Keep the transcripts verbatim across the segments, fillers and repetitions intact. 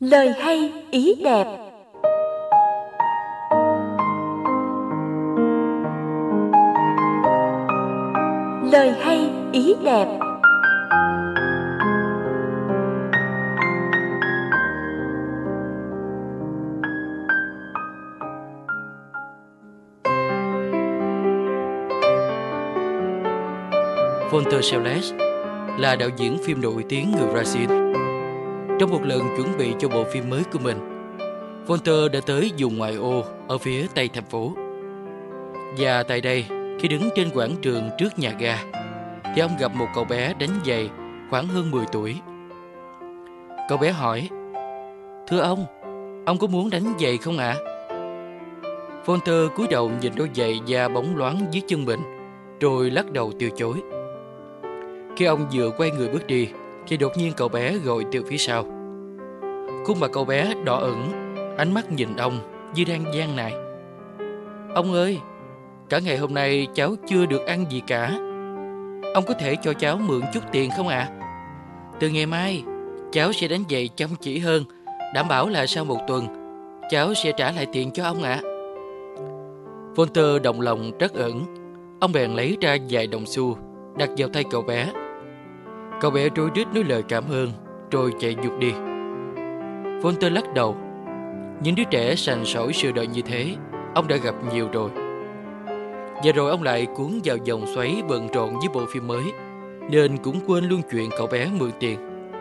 Lời hay ý đẹp. Lời hay ý đẹp. Walter Salles là đạo diễn phim nổi tiếng người Brazil. Trong một lần chuẩn bị cho bộ phim mới của mình, Walter đã tới vùng ngoại ô ở phía tây thành phố. Và tại đây, khi đứng trên quảng trường trước nhà ga, thì ông gặp một cậu bé đánh giày khoảng hơn mười tuổi. Cậu bé hỏi: "Thưa ông, ông có muốn đánh giày không ạ?" Walter cúi đầu nhìn đôi giày da bóng loáng dưới chân mình, rồi lắc đầu từ chối. Khi ông vừa quay người bước đi, thì đột nhiên cậu bé gọi từ phía sau. Khuôn mặt cậu bé đỏ ửng, ánh mắt nhìn ông như đang gian nài: "Ông ơi, cả ngày hôm nay cháu chưa được ăn gì cả. Ông có thể cho cháu mượn chút tiền không ạ? Từ ngày mai, cháu sẽ đánh giày chăm chỉ hơn, đảm bảo là sau một tuần, cháu sẽ trả lại tiền cho ông ạ." Walter động lòng trắc ẩn. Ông bèn lấy ra vài đồng xu, đặt vào tay cậu bé. Cậu bé rối rít nói lời cảm ơn, rồi chạy vụt đi. Walter lắc đầu. Những đứa trẻ sành sỏi sự đời như thế, ông đã gặp nhiều rồi. Và rồi ông lại cuốn vào vòng xoáy bận rộn với bộ phim mới, nên cũng quên luôn chuyện cậu bé mượn tiền.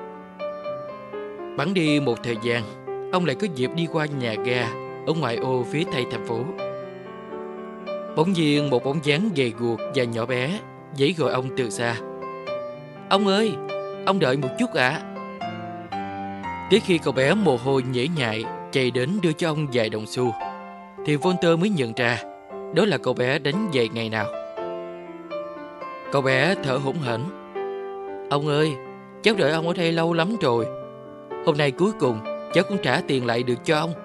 Bẵng đi một thời gian, ông lại có dịp đi qua nhà ga ở ngoại ô phía tây thành phố. Bỗng nhiên một bóng dáng gầy guộc và nhỏ bé giãy gọi ông từ xa: "Ông ơi, ông đợi một chút ạ." À. Tới khi cậu bé mồ hôi nhễ nhại chạy đến đưa cho ông vài đồng xu, thì Walter mới nhận ra đó là cậu bé đánh giày ngày nào. Cậu bé thở hổn hển: "Ông ơi, cháu đợi ông ở đây lâu lắm rồi. Hôm nay cuối cùng cháu cũng trả tiền lại được cho ông."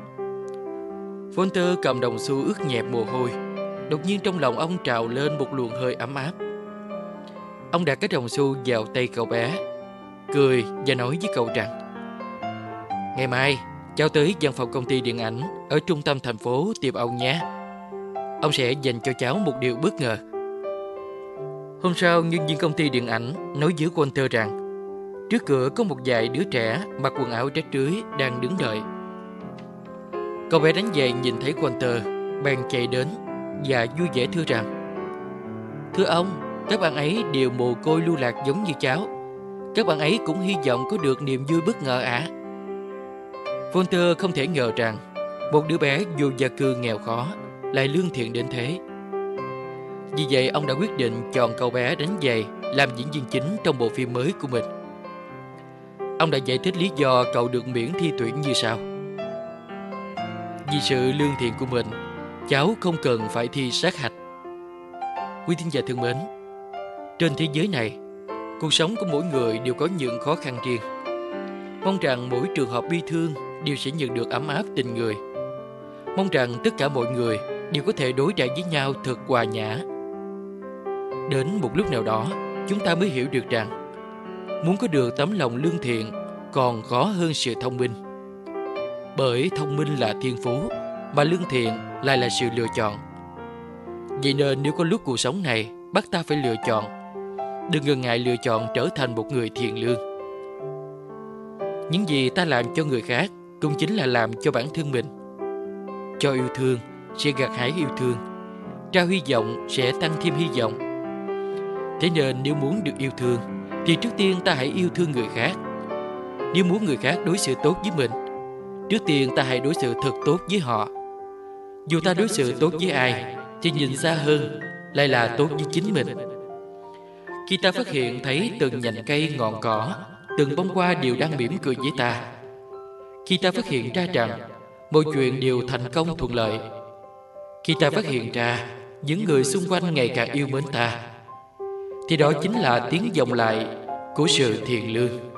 Walter cầm đồng xu ướt nhẹp mồ hôi. Đột nhiên trong lòng ông trào lên một luồng hơi ấm áp. Ông đặt cái đồng xu vào tay cậu bé, cười và nói với cậu rằng: "Ngày mai cháu tới văn phòng công ty điện ảnh ở trung tâm thành phố tìm ông nhé. Ông sẽ dành cho cháu một điều bất ngờ." Hôm sau, nhân viên công ty điện ảnh nói với Walter rằng trước cửa có một vài đứa trẻ mặc quần áo rách rưới đang đứng đợi. Cậu bé đánh giày nhìn thấy Walter, bèn chạy đến và vui vẻ thưa rằng: "Thưa ông, các bạn ấy đều mồ côi lưu lạc giống như cháu. Các bạn ấy cũng hy vọng có được niềm vui bất ngờ ạ." À. Walter không thể ngờ rằng một đứa bé vô gia cư nghèo khó lại lương thiện đến thế. Vì vậy ông đã quyết định chọn cậu bé đánh giày làm diễn viên chính trong bộ phim mới của mình. Ông đã giải thích lý do cậu được miễn thi tuyển như sau: "Vì sự lương thiện của mình, cháu không cần phải thi sát hạch." Quý thính giả thân mến, trên thế giới này, cuộc sống của mỗi người đều có những khó khăn riêng. Mong rằng mỗi trường hợp bi thương đều sẽ nhận được ấm áp tình người. Mong rằng tất cả mọi người đều có thể đối đãi với nhau thật hòa nhã. Đến một lúc nào đó, chúng ta mới hiểu được rằng muốn có được tấm lòng lương thiện còn khó hơn sự thông minh. Bởi thông minh là thiên phú, mà lương thiện lại là sự lựa chọn. Vậy nên nếu có lúc cuộc sống này bắt ta phải lựa chọn, đừng ngần ngại lựa chọn trở thành một người thiện lương. Những gì ta làm cho người khác cũng chính là làm cho bản thân mình. Cho yêu thương sẽ gặt hái yêu thương, trao hy vọng sẽ tăng thêm hy vọng. Thế nên nếu muốn được yêu thương, thì trước tiên ta hãy yêu thương người khác. Nếu muốn người khác đối xử tốt với mình, trước tiên ta hãy đối xử thật tốt với họ. Dù ta đối xử tốt với ai, thì nhìn xa hơn lại là tốt với chính mình. Khi ta phát hiện thấy từng nhành cây ngọn cỏ, từng bông hoa đều đang mỉm cười với ta, khi ta phát hiện ra rằng mọi chuyện đều thành công thuận lợi, khi ta phát hiện ra những người xung quanh ngày càng yêu mến ta, thì đó chính là tiếng vọng lại của sự thiện lương.